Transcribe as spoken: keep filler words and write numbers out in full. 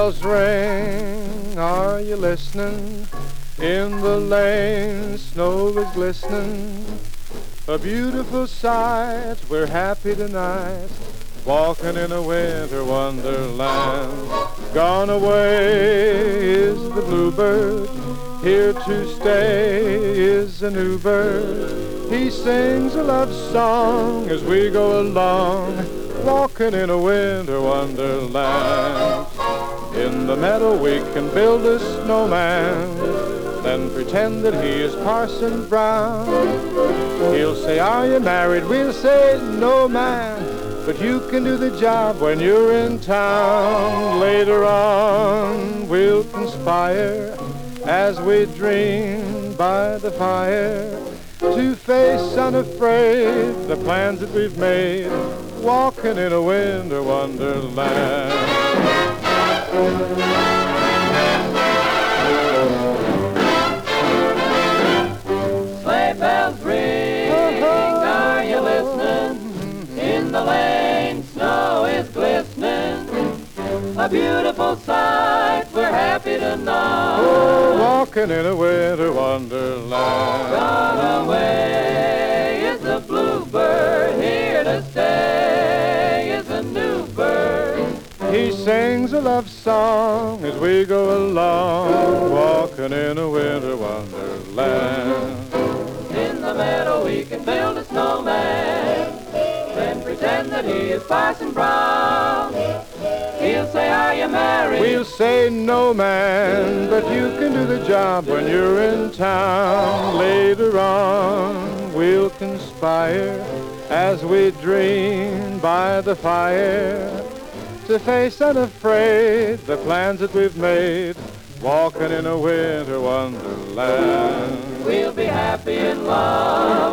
bells ring, are you listening? In the lane, snow is glistening. A beautiful sight, we're happy tonight, walking in a winter wonderland. Gone away is the bluebird, here to stay is a new bird. He sings a love song as we go along, walking in a winter wonderland. In the meadow we can build a snowman, then pretend that he is Parson Brown. He'll say, are you married? We'll say, no, man, but you can do the job when you're in town. Later on we'll conspire as we dream by the fire, to face unafraid the plans that we've made, walking in a winter wonderland. Sleigh bells ring, are you listening? In the lane, snow is glistening. A beautiful sight, we're happy tonight. Oh, walking in a winter wonderland. Gone away is the bluebird, here to stay is a new bird. He sings a love song as we go along, walking in a winter wonderland. In the meadow we can build a snowman, then pretend that he is Parson Brown. He'll say, are you married? We'll say, no, man, but you can do the job when you're in town. Later on we'll conspire as we dream by the fire, to face unafraid the plans that we've made, walking in a winter wonderland. We'll be happy in love.